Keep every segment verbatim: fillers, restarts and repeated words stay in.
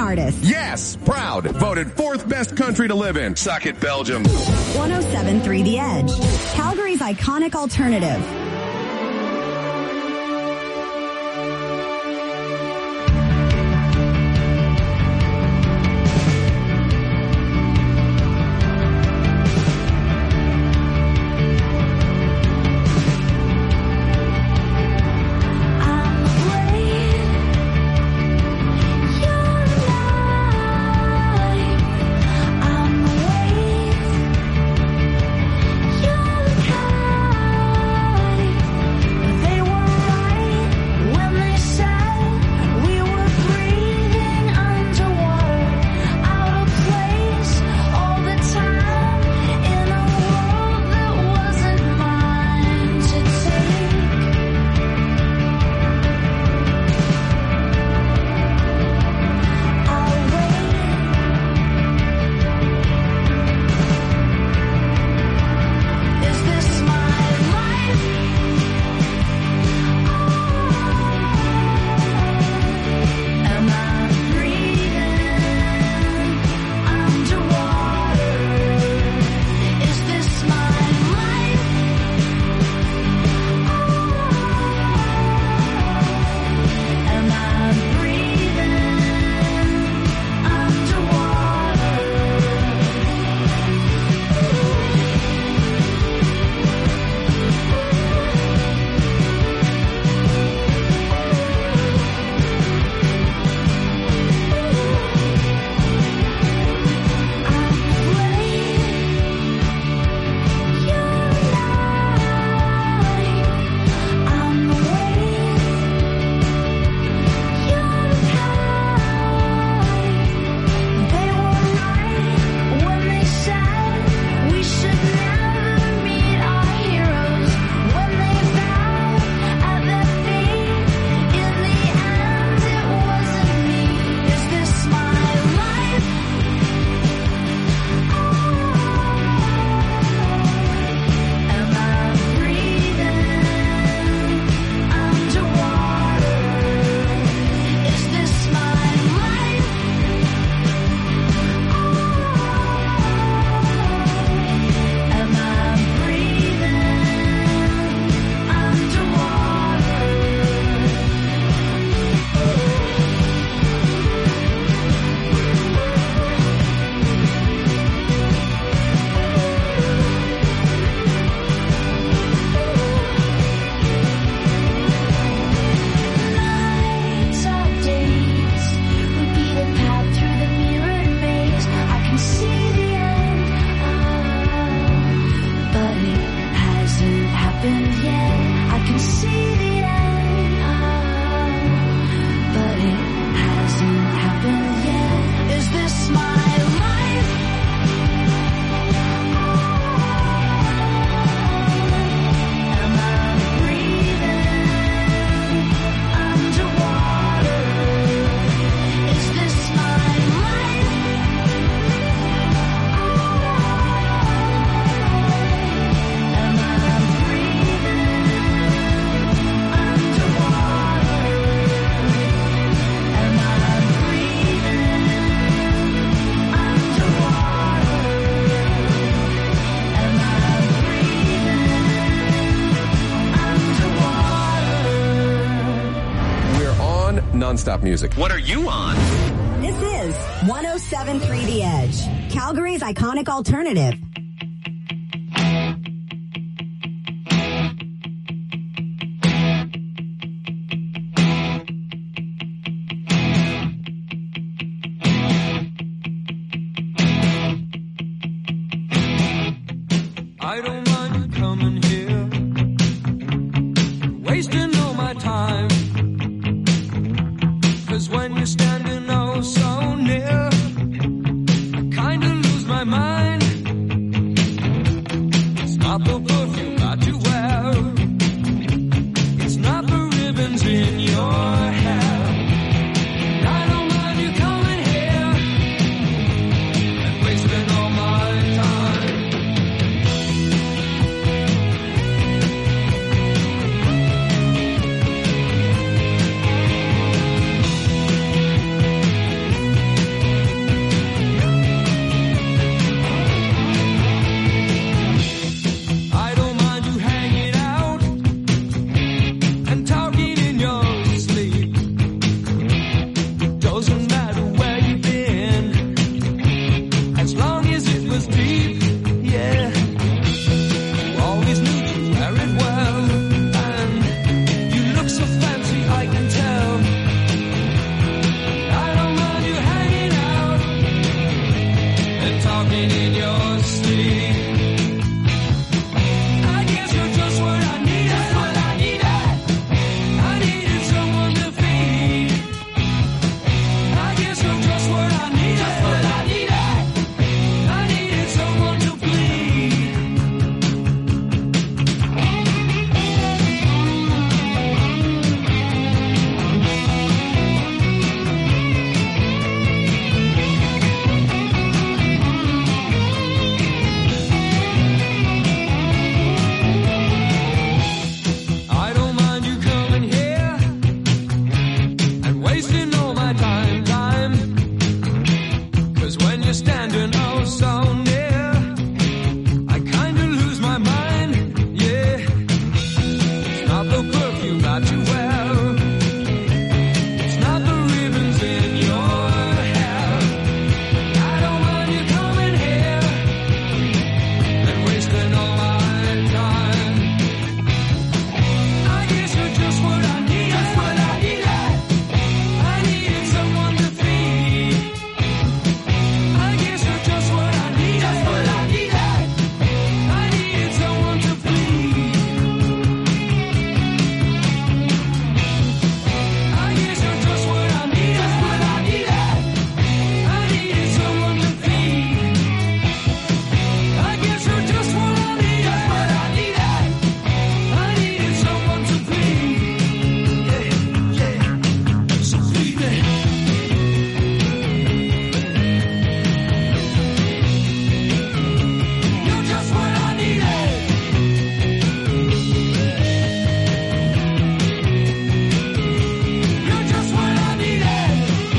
artists. Yes, proud. Voted fourth best country to live in. Suck it, Belgium. one oh seven point three The Edge, Calgary's iconic alternative. Non-stop music. What are you on? This is one oh seven point three The Edge, Calgary's iconic alternative. I don't mind coming here, wasting all my time. When you're standing oh so near, I kinda lose my mind. talking in your sleep. I guess you're just what I needed. Just what I needed. I needed someone to feed. I guess you're just what I needed. Just what I needed. I needed someone to bleed. I don't mind you coming here and wasting all my time, time. 'Cause when you're standing oh so near, I kinda lose my mind, yeah. It's not the perfume that you wear, it's not the ribbons in your hair. I don't mind you coming here and wasting all my time. I guess you're just what I needed. Just what I needed. I needed someone to feed. I guess you're just what I needed. Just what I needed. I needed someone to bleed. I guess you're just what I needed. Just what I needed. I needed someone to feed. I guess you're just what I needed. Just what I needed. I needed someone to bleed. Yeah, yeah. So bleed me. You're just what I needed. You're just what I needed.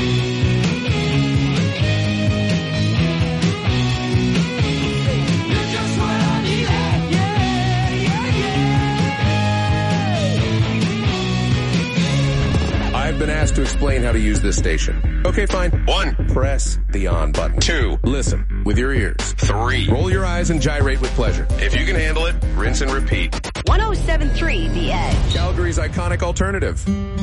You're just what I needed. Yeah, yeah, yeah. I've been asked to explain how to use this station. Okay, fine. One, press the on button. Two, listen with your ears. Three, roll your eyes and gyrate with pleasure. If you can handle it, rinse and repeat. one oh seven point three The Edge. Calgary's iconic alternative.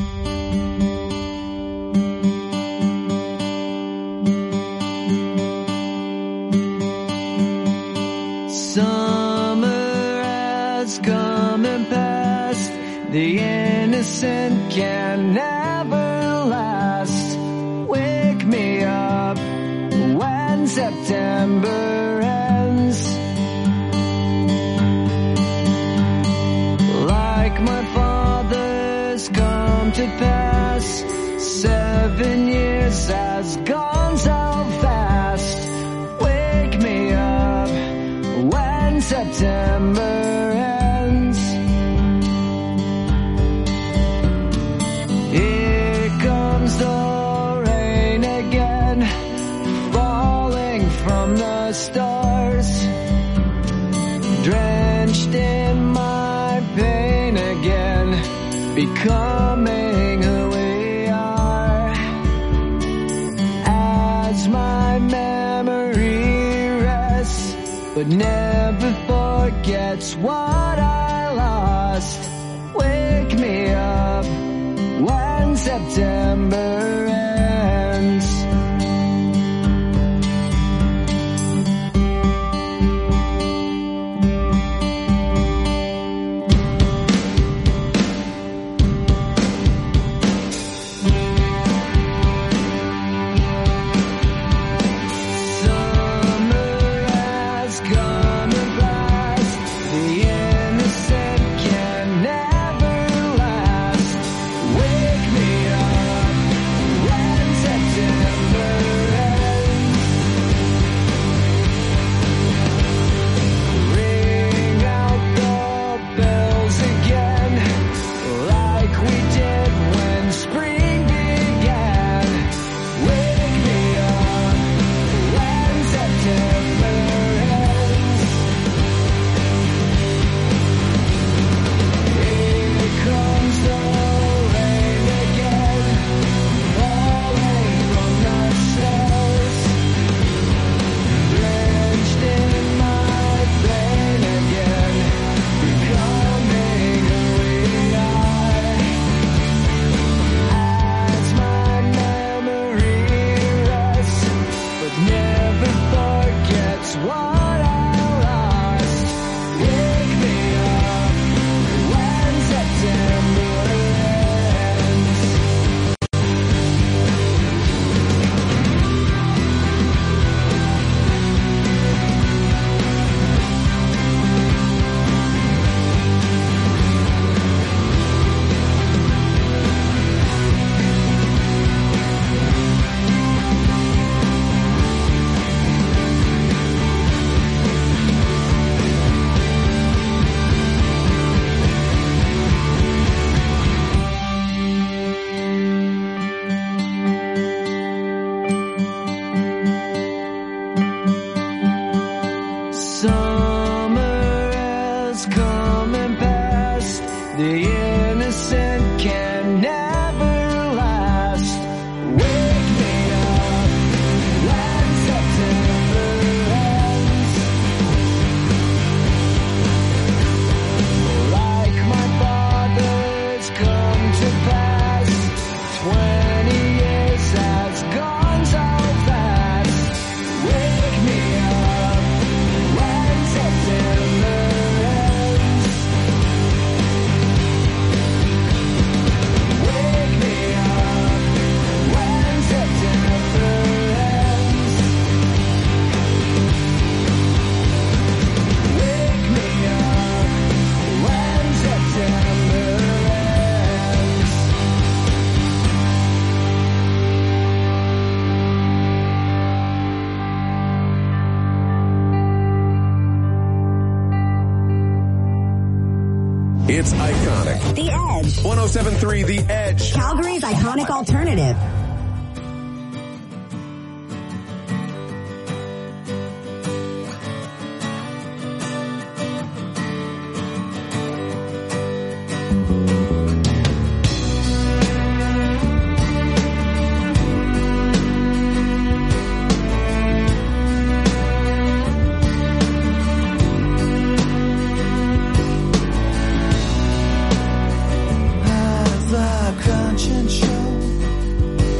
Summer has come and passed. The innocent can never last. Wake me up when September ends. Like my father's come to pass. Seven years has gone so fast. Wake me up when September ends. Here comes the rain again, falling from the stars, drenched in my pain again, becoming who we are. As my memory rests, but never forgets what I lost. Wake me up when September ends. Summer has come and passed. The innocent can never last. Wake me up what I lost. Wake me up when September ends. Summer is coming past. The innocent can never last. Wake me up when September ends. Like my father's come to pass. Twenty years has gone so fast. Wake me up when September ends. Wake me up when September ends. Wake me up when September ends. It's iconic. The Edge. one oh seven point three The Edge. Calgary's iconic alternative. The conscience show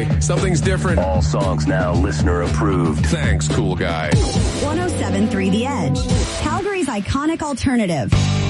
okay. Something's different. All songs now listener approved. Thanks, cool guy. one oh seven point three The Edge, Calgary's iconic alternative.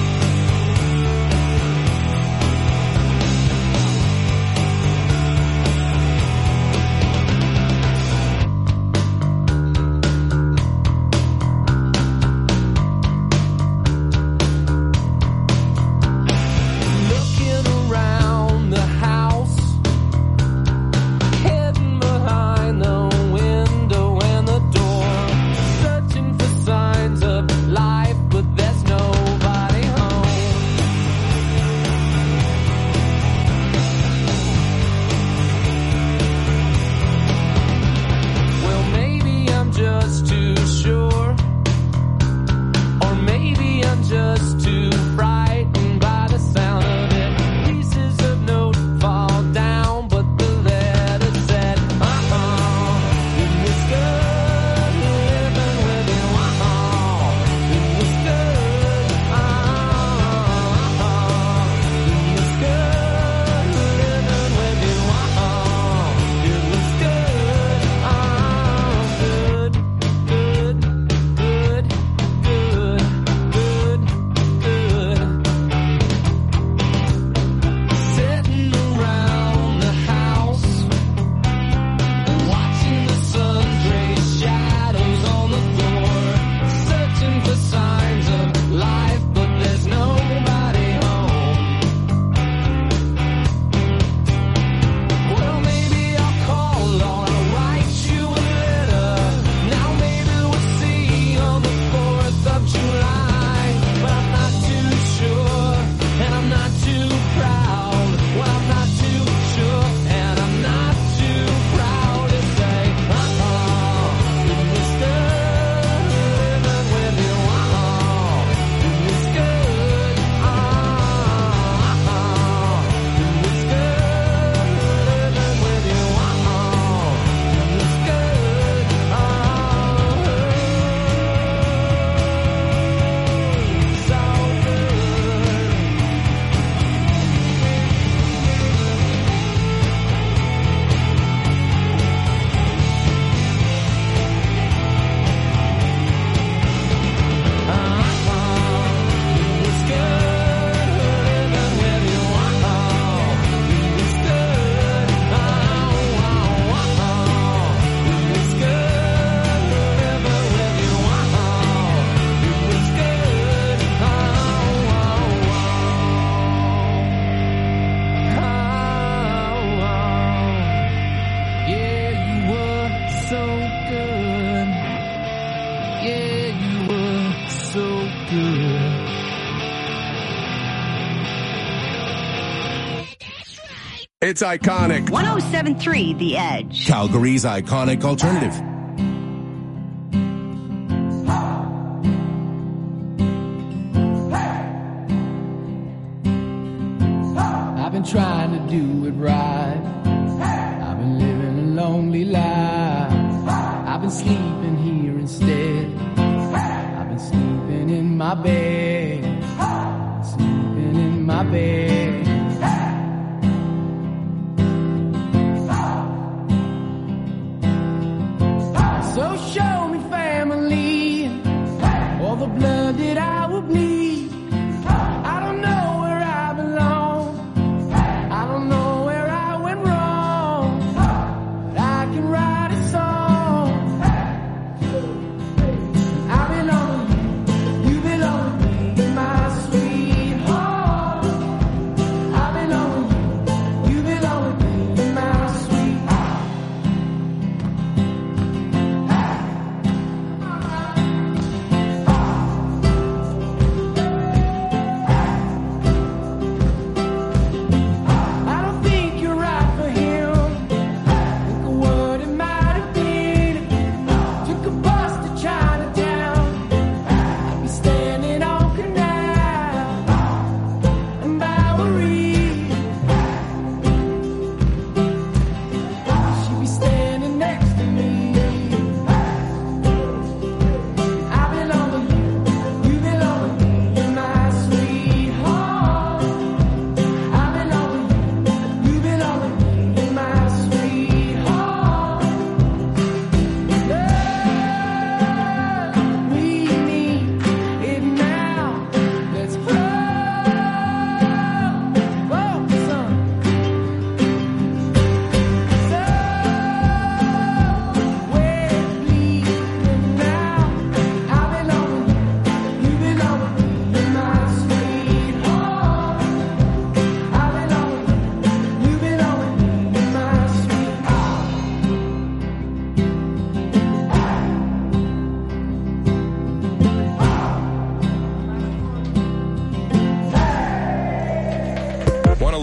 It's iconic. one oh seven point three The Edge, Calgary's iconic alternative. I've been trying to do it right. I've been living a lonely life. I've been sleeping here instead. I've been sleeping in my bed. Sleeping in my bed. So show me family, all the blood that I will bleed. I don't know where I belong. I don't know where I went wrong. But I can write a song. I belong to you, you belong to me, my sweetheart.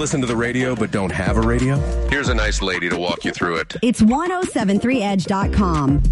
listen to the radio but don't have a radio? Here's a nice lady to walk you through it. It's ten seventy-three edge dot com.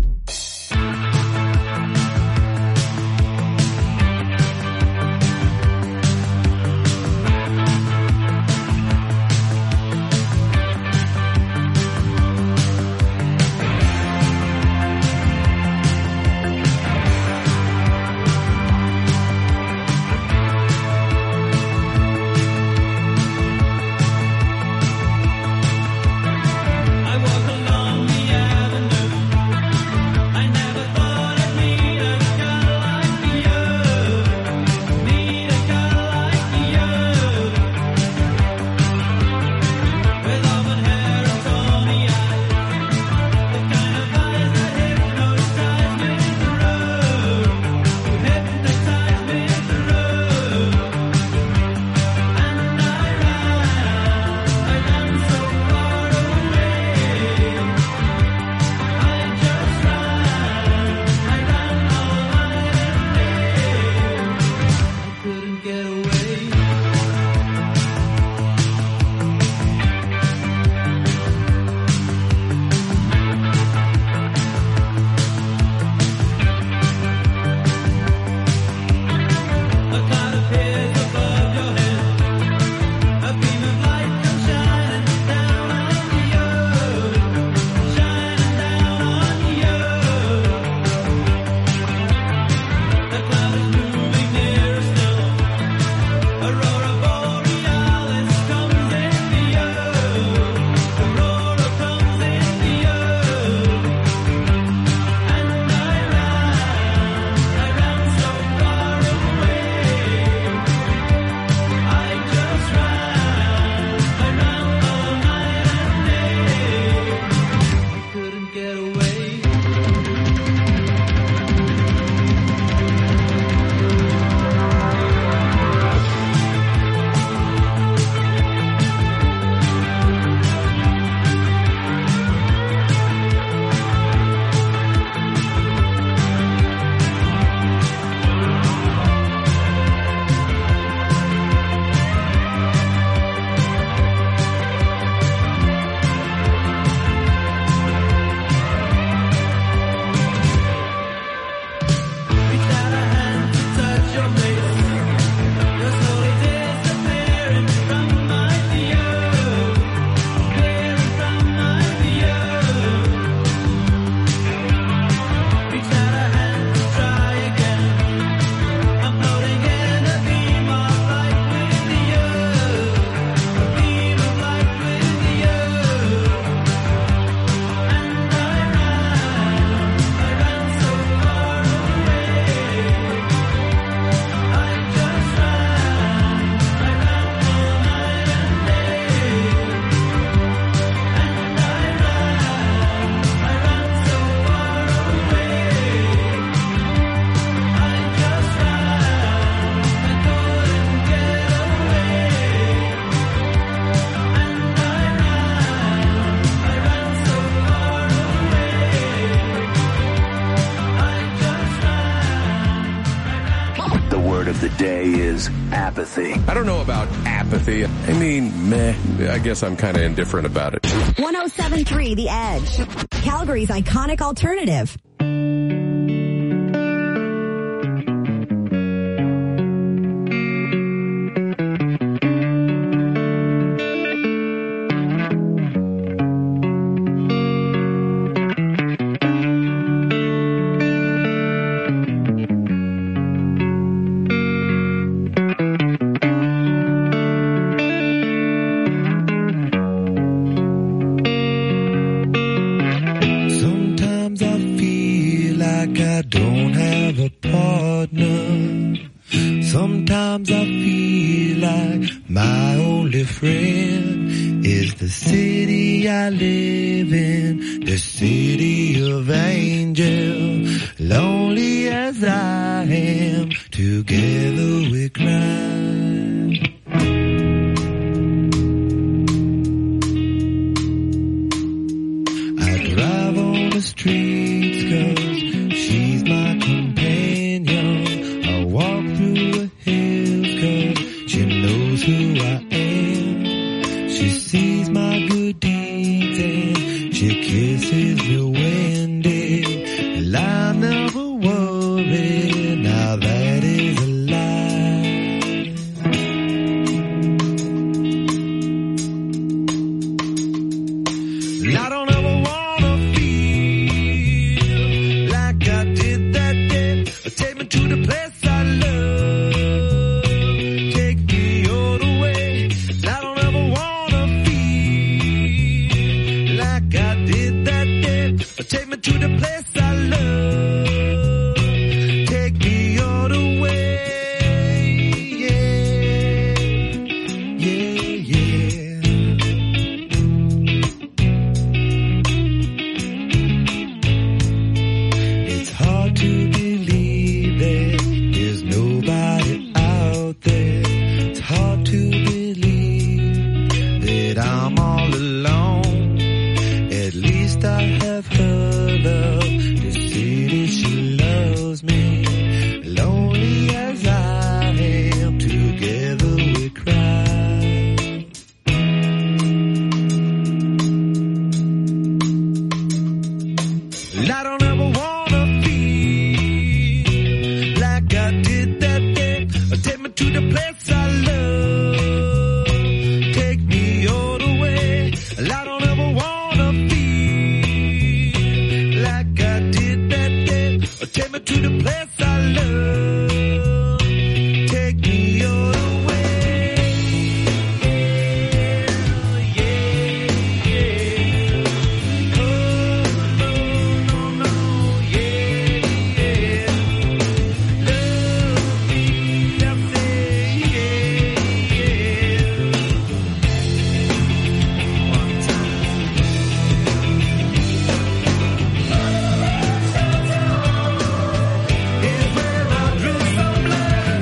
Apathy. I don't know about apathy. I mean, meh. I guess I'm kind of indifferent about it. ten seventy-three The Edge. Calgary's iconic alternative. She knows who I am. This is the way ended. I never worry. Now that is a lie. I don't ever wanna feel like I did that day. Take me to the place I love. Take me all the way. I don't ever wanna feel like I did that day. Take me to the place I love. Take me all the way. Yeah, yeah, yeah. It's hard to believe that there's nobody out there. It's hard to believe that I'm all alone. At least I have her love. The city, she loves me. Lonely as I am, together we cry. I don't ever wanna feel like I did that day. Take me to the place I love. Take me all the way. I don't ever wanna feel like I did that day. Take me to the place I love. Take me all the way. Yeah, yeah. Oh, no, no, no, yeah, yeah. Love me, I say, yeah, yeah. One time. Is where I drew some blood.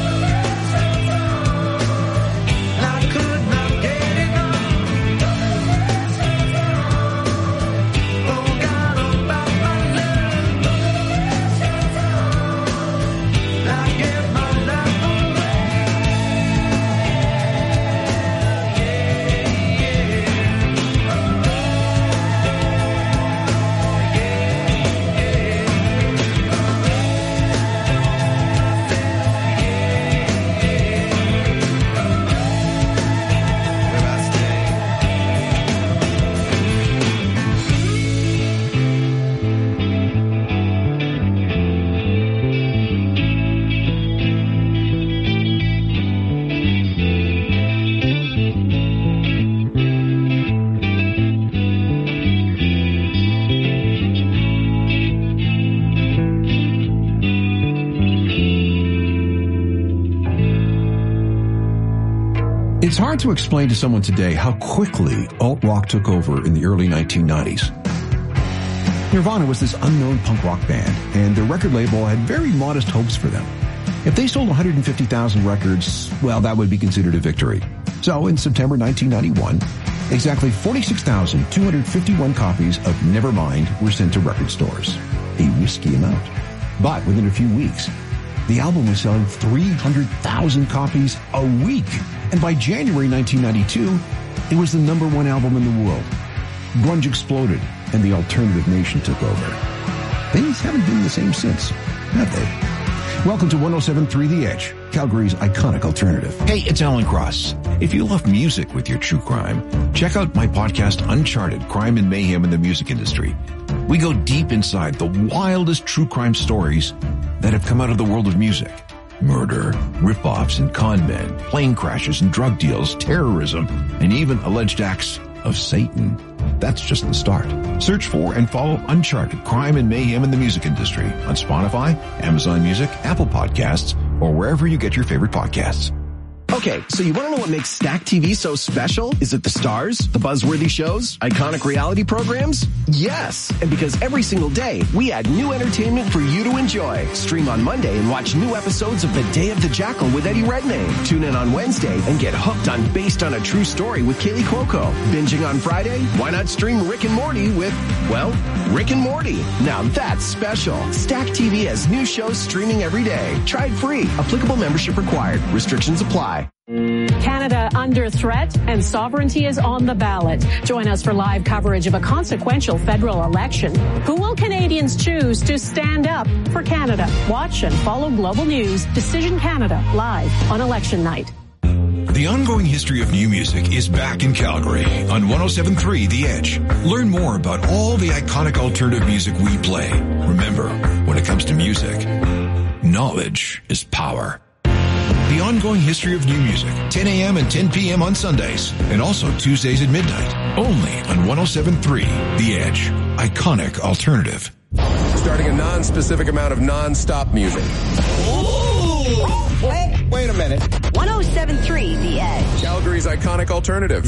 I could not get enough. Forgot about my love. I gave my life away. Where I stay. It's hard to explain to someone today how quickly alt-rock took over in the early nineteen nineties. Nirvana was this unknown punk rock band, and their record label had very modest hopes for them. If they sold one hundred fifty thousand records, well, that would be considered a victory. So in September nineteen ninety-one, exactly forty-six thousand two hundred fifty-one copies of Nevermind were sent to record stores. A risky amount. But within a few weeks, the album was selling three hundred thousand copies a week. And by January nineteen ninety-two, it was the number one album in the world. Grunge exploded, and the alternative nation took over. Things haven't been the same since, have they? Welcome to one oh seven point three The Edge, Calgary's iconic alternative. Hey, it's Alan Cross. If you love music with your true crime, check out my podcast Uncharted, Crime and Mayhem in the Music Industry. We go deep inside the wildest true crime stories that have come out of the world of music. Murder, rip-offs and con men, plane crashes and drug deals, terrorism, and even alleged acts of Satan. That's just the start. Search for and follow Uncharted, Crime and Mayhem in the Music Industry on Spotify, Amazon Music, Apple Podcasts, or wherever you get your favorite podcasts. Okay, so you want to know what makes Stack T V so special? Is it the stars, the buzzworthy shows, iconic reality programs? Yes, and because every single day, we add new entertainment for you to enjoy. Stream on Monday and watch new episodes of The Day of the Jackal with Eddie Redmayne. Tune in on Wednesday and get hooked on Based on a True Story with Kaylee Cuoco. Binging on Friday? Why not stream Rick and Morty with, well, Rick and Morty? Now that's special. Stack T V has new shows streaming every day. Try it free. Applicable membership required. Restrictions apply. Canada under threat and sovereignty is on the ballot. Join us for live coverage of a consequential federal election. Who will Canadians choose to stand up for Canada? Watch and follow Global News Decision Canada live on election night. The ongoing history of new music is back in Calgary on one oh seven point three The Edge. Learn more about all the iconic alternative music we play. Remember, when it comes to music, knowledge is power. The ongoing history of new music, ten a.m. and ten p.m. on Sundays, and also Tuesdays at midnight, only on one oh seven point three The Edge. Iconic alternative. Starting a non-specific amount of non-stop music. Ooh. Wait, wait a minute. one oh seven point three The Edge. Calgary's iconic alternative.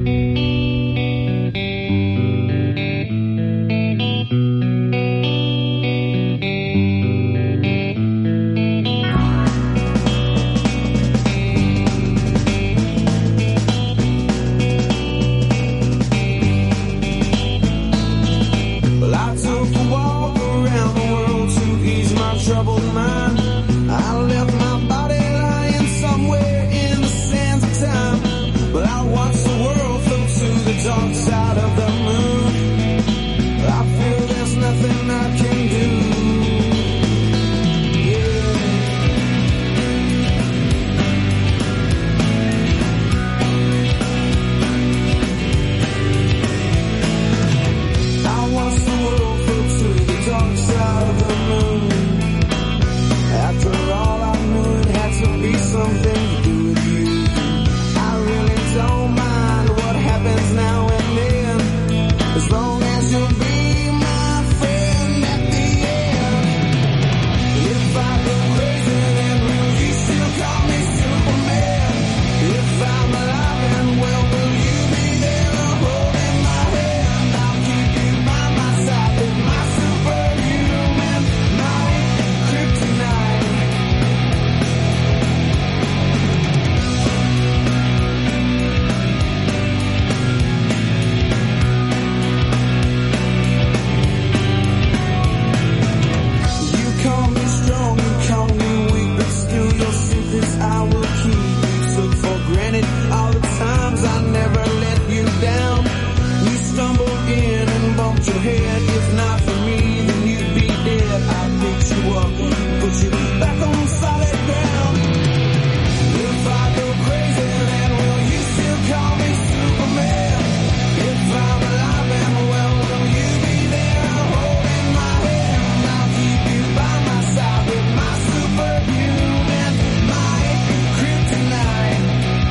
Troubled mind. I left my body lying somewhere in the sands of time. But I watched the world float to the dark side of the moon. I feel there's nothing I can do. Yeah. I watched the world float to the dark side of the moon. After all, I knew it had to be something to do with you. I really don't mind what happens now and then, as long as you'll be my friend at the end. If I go crazy, then will you still call me Superman? If I'm alive and well, will you be there holding my hand? I'll keep you by my side with my superhuman might, kryptonite. I will keep. Took for granted all the times I never let you down. You stumbled in and bumped your head. If not for me, then you'd be dead. I picked you up, put you back on solid ground. If I go crazy, then will you still call me Superman? If I'm alive and well, will you be there holding my hand? I'll keep you by my side with my superhuman might, kryptonite.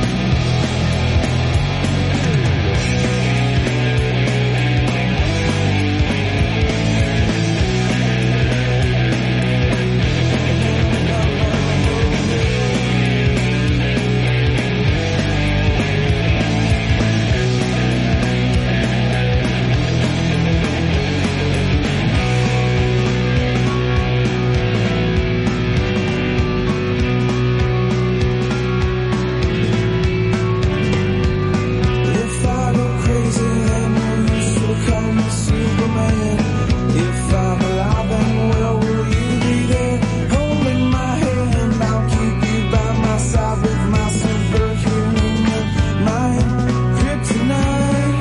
If I go crazy, then will you still call me Superman? If I'm alive and well, will you be there holding my hand? I'll keep you by my side with my superhuman mind, kryptonite.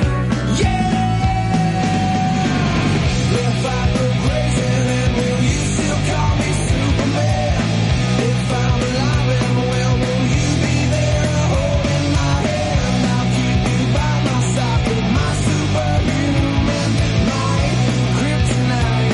Yeah! If I go crazy, then will you still call me Superman? If I'm alive and well, will you be there holding my hand? I'll keep you by my side with my superhuman might, kryptonite.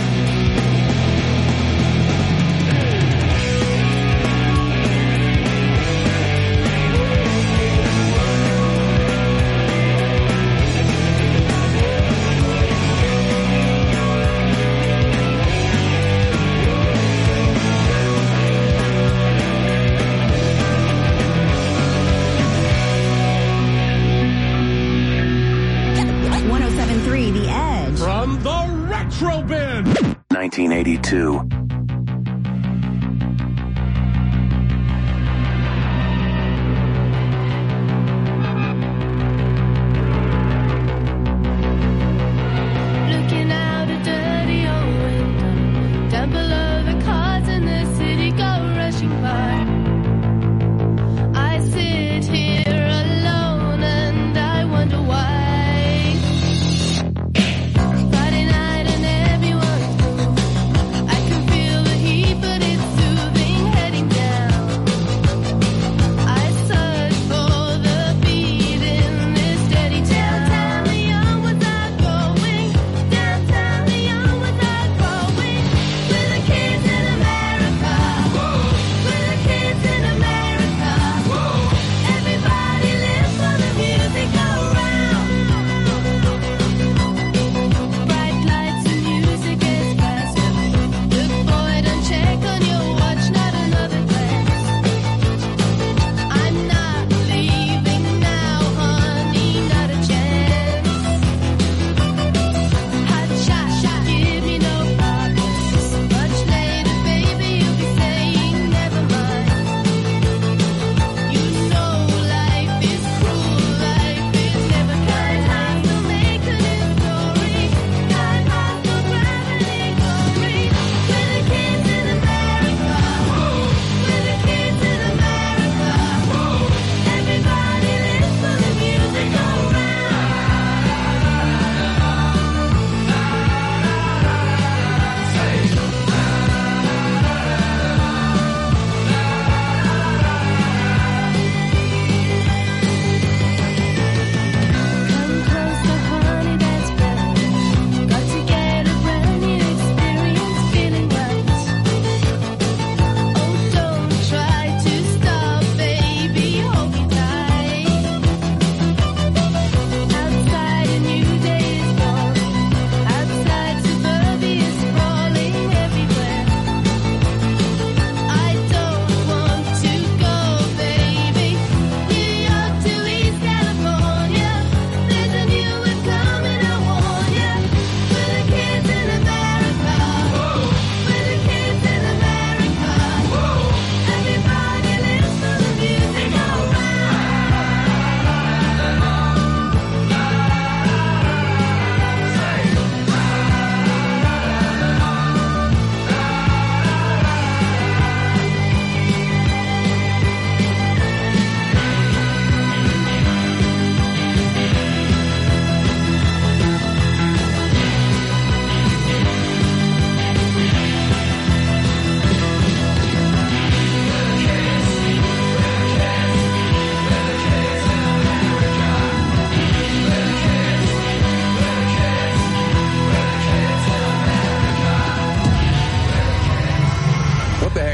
one oh seven point three The Edge. From the Retro Bin. nineteen eighty-two. Looking out a dirty old window, down below the cars in the city go rushing by. I sit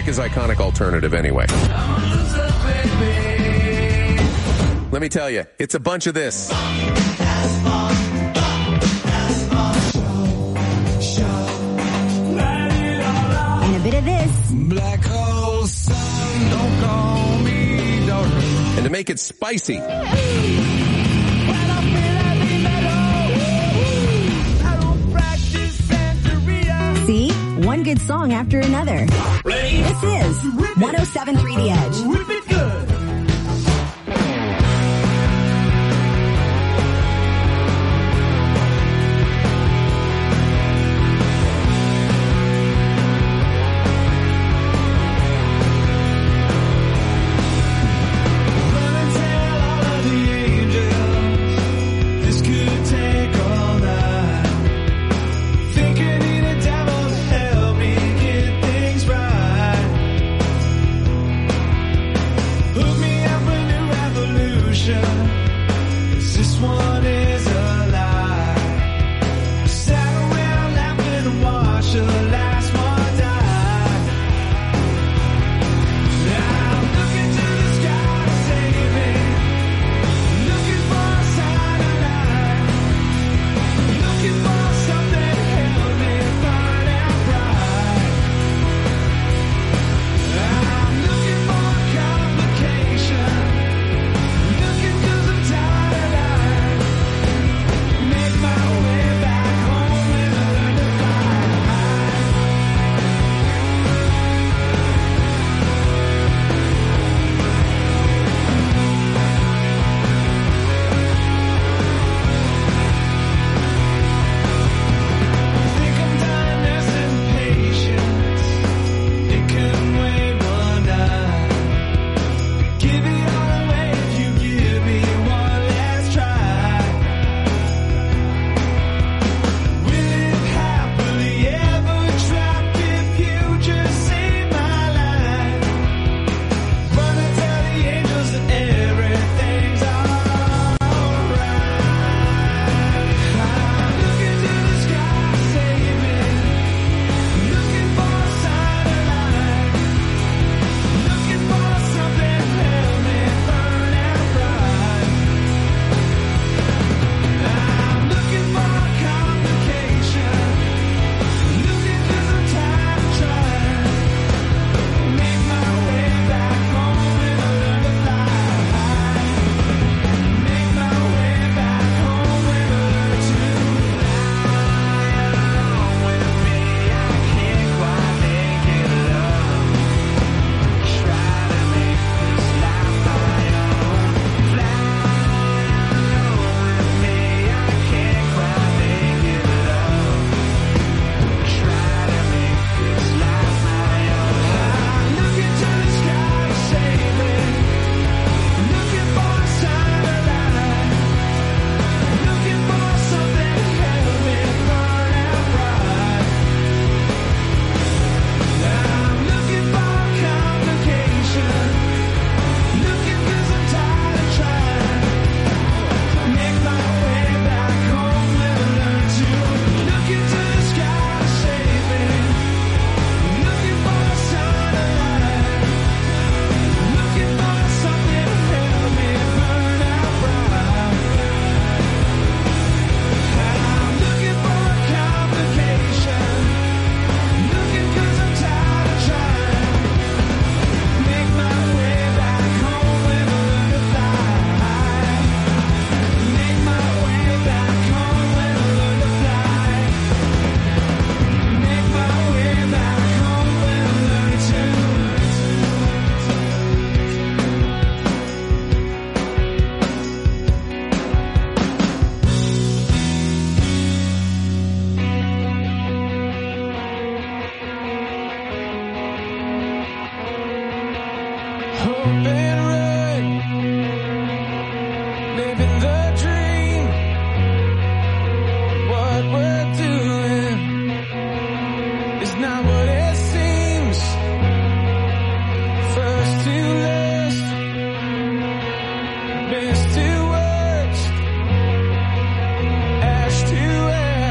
is iconic alternative anyway? Let me tell you, it's a bunch of this. And a bit of this. Black hole sun, don't call me darling. And to make it spicy, See? One good song after another. This is one oh seven point three The Edge.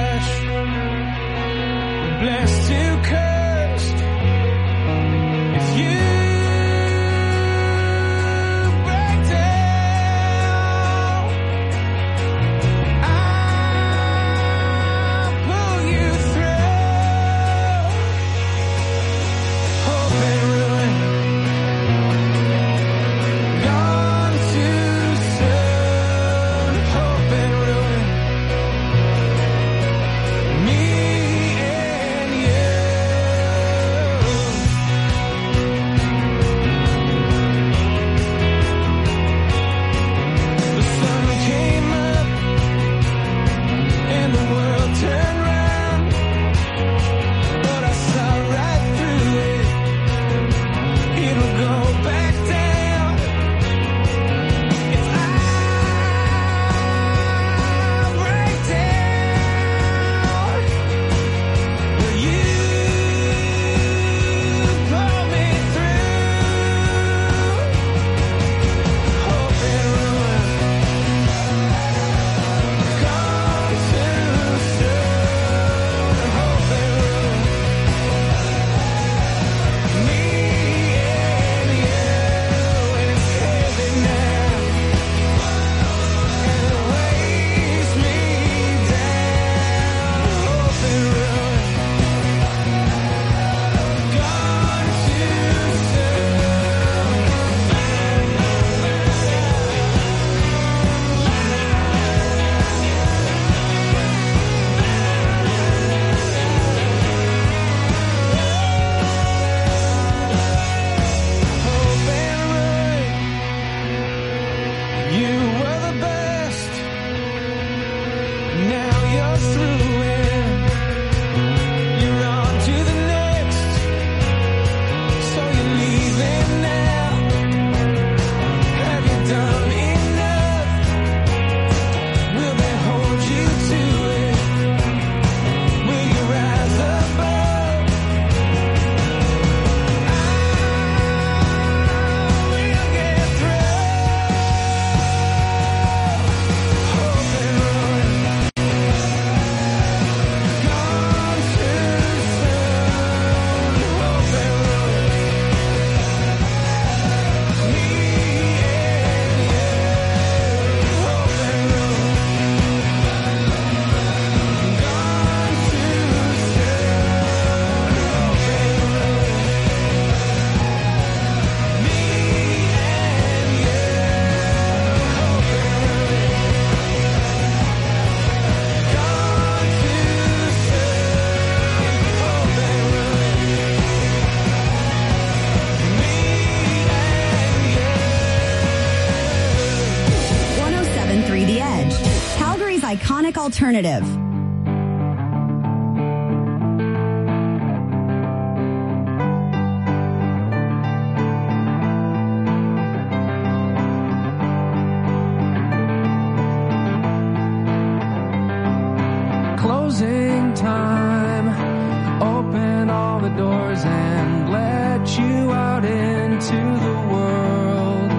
Blessed to cursed. If Alternative. Closing time. Open all the doors and let you out into the world.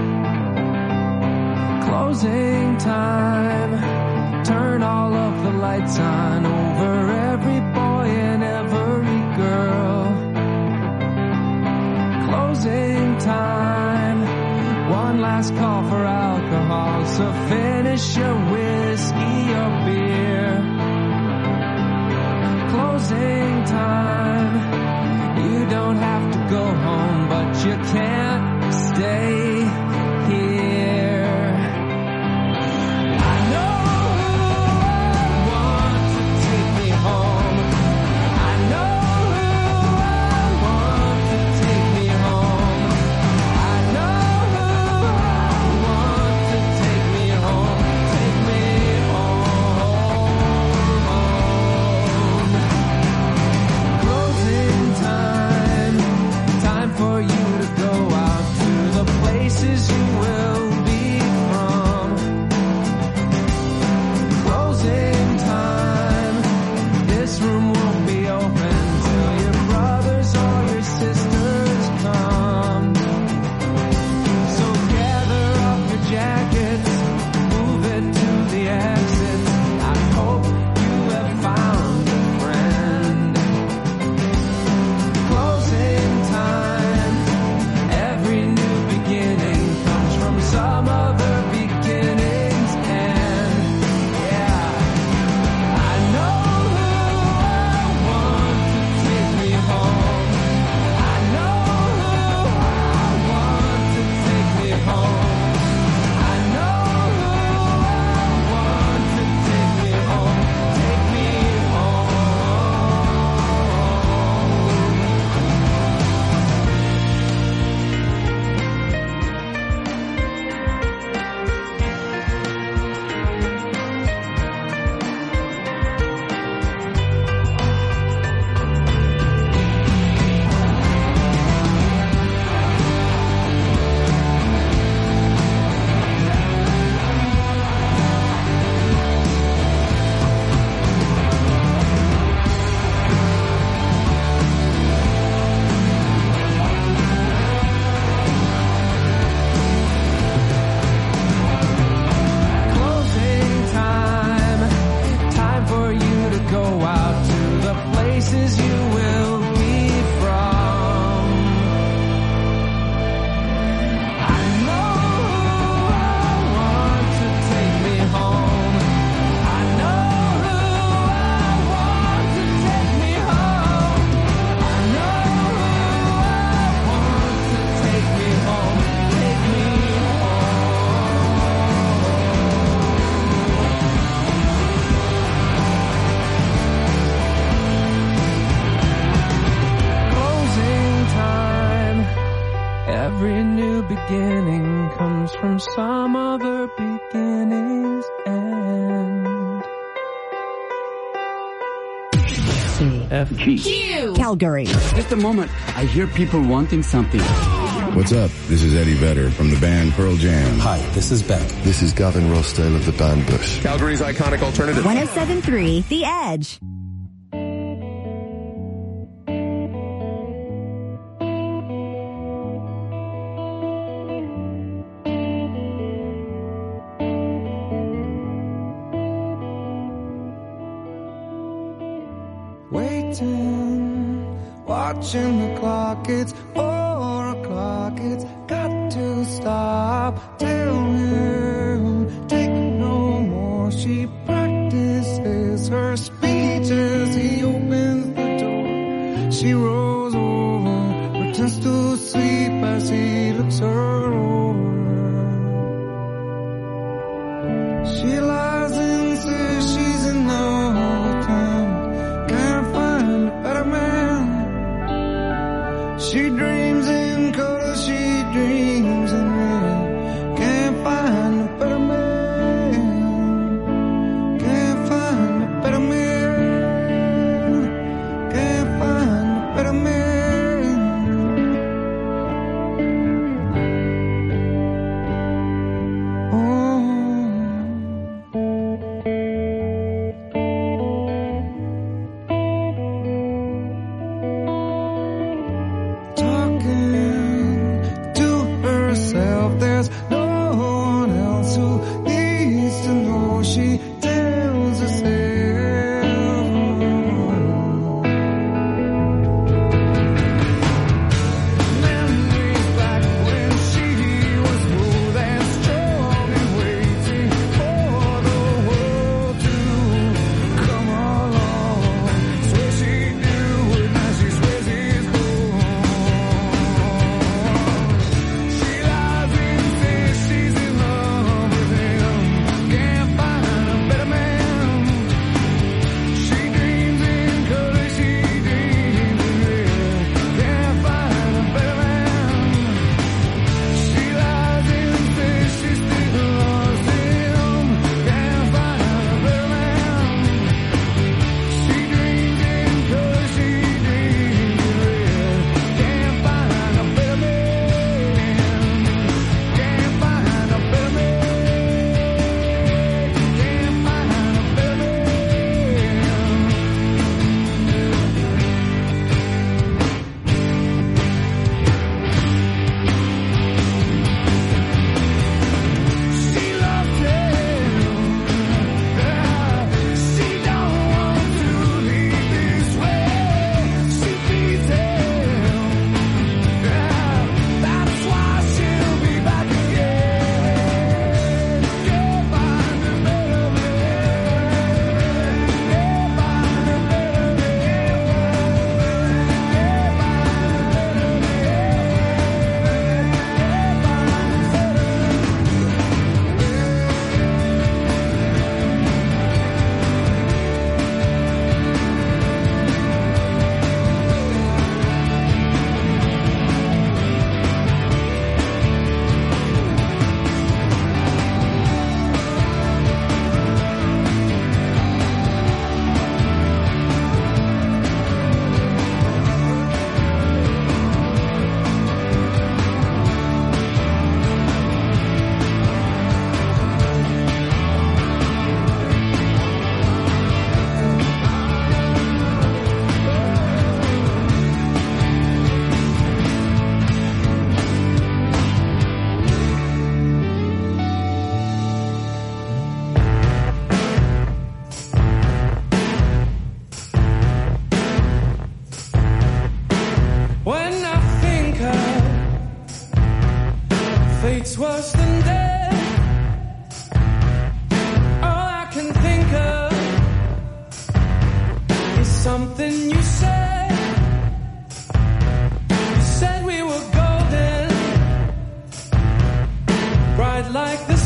Closing time. Turn all of the lights on over every boy and every girl. Closing time. One last call for alcohol, so finish your whiskey or beer. Closing time. You don't have to go home, but you can't stay here. I know who I want to take me home. I know who I want to take me home. I know who I want to take me home. Take me home. Closing time. Time for you to go out to the places you will be from. Closing time. This room won't be open till your brothers or your sisters come. So gather up your jackets, move it to the exit. I hope you have found a friend. Closing time. Every new beginning comes from some other beginning's end. Yeah. I know who I want to take me home. I know who I want to take me home. I know who I want to take me home. Take me Closing time. Time for you to go out to the places you will be from. I know who I want to take me home. I know who I want to take me home. I know who I want to take me home. Take me Closing time. Every new beginning comes from some other beginning's end. C F G. Q. Calgary. Just a moment. I hear people wanting something. What's up? This is Eddie Vedder from the band Pearl Jam. Hi, this is Beck. This is Gavin Rossdale of the band Bush. Calgary's iconic alternative. one oh seven point three The Edge. Waiting, watching the clock, it's four o'clock, it's got to stop. Tell him, take no more. She practices her speech as he opens the door. She rolls over, pretends to sleep as he looks her over. She lies and says she's in love with him. Can't find a better man. She dreams in color, she dreams in red. Can't find a better man. Can't find like the